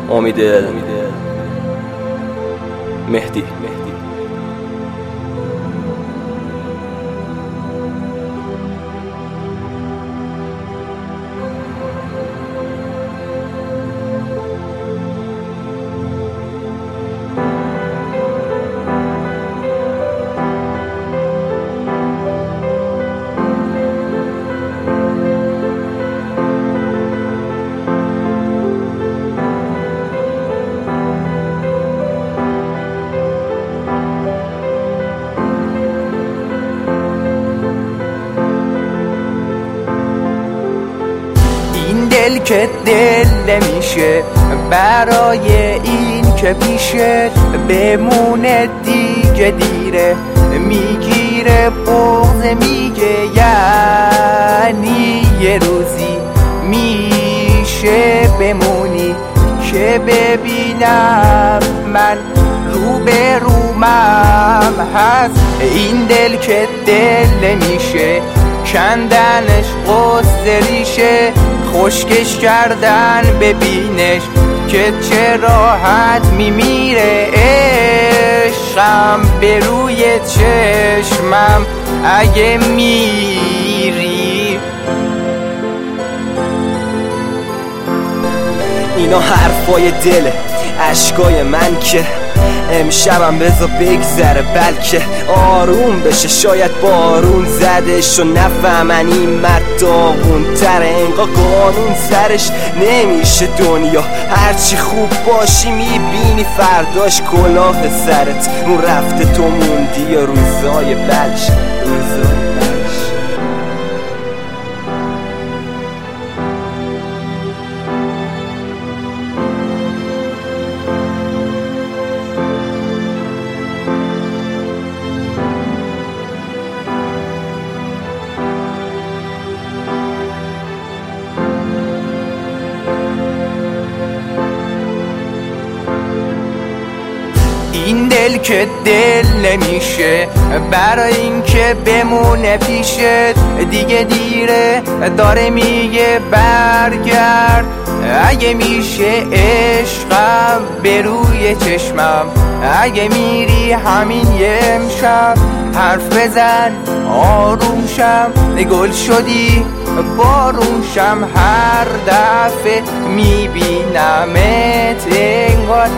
امید مهدی. دل که دل نمیشه برای این که پیشه بمونه دیگه دیره، میگیره بغض میگه یعنی یه روزی میشه بمونی که ببینم من روبرومم هست. این دل که دل نمیشه کندنش قصد ریشه، خشکش کردن ببینش که چه راحت میمیره. عشقم به روی چشمم اگه میری. اینا حرفای دله، اشکای من که امشبم بذار بگذره بلکه آروم بشه. شاید بارون زدش و نفهمن این مرد داغون تره، انگار قانون سرش نمیشه دنیا. هرچی خوب باشی میبینی فرداش کلاه سرت، اون رفته تو موندی یا روزای بلش. این دل که دل نمیشه برای این که بمونه پیشت دیگه دیره، داره میگه برگرد اگه میشه. عشقم به روی چشمم اگه میری همین یه امشب حرف بزن آروم شم، گل شدی بارون شم. هر دفعه میبینمت انگار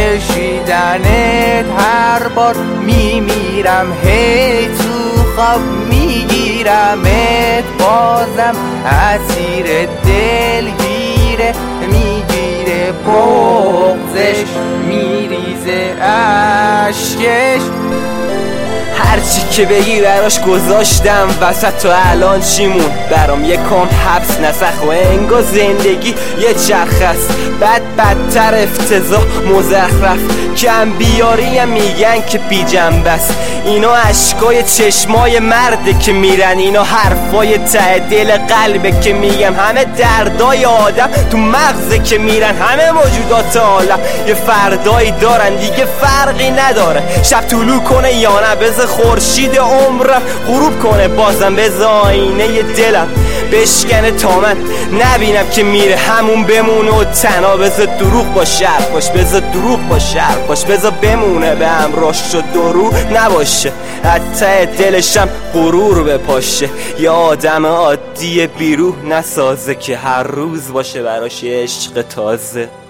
کشیدنت، هر بار میمیرم هی تو خواب میگیرمت، بازم اسیر دلگیره میگیره بغضش میریزه اشکش. هرچی که بگی براش گذاشتم وسط، تو الان چیمون برام یه کام حبس نسخ و انگار زندگی یه چرخ است، بدتر افتضاح مزخرف کم بیاری میگن که بی جنبه است. اینا اشکای چشمای مرده که میرن، اینا حرفای ته دل قلبه که میگم، همه دردای آدم تو مغزه که میرن، همه موجودات عالم یه فردایی دارن دیگه فرقی نداره شب طلوع کنه یا نه، بذار خورشید عمرم غروب کنه بازم، بذار آینه دلم بشکنه تا من نبینم که میره همون بمونه و تنها. بذار دروغ باشه حرفاش، بذار دروغ باشه حرفاش، بذار بمونه به همراهش و دروغ نباشه، حتی دلشم غرور بپاشه. یه آدم عادی بیروح نسازه که هر روز باشه براش عشق تازه.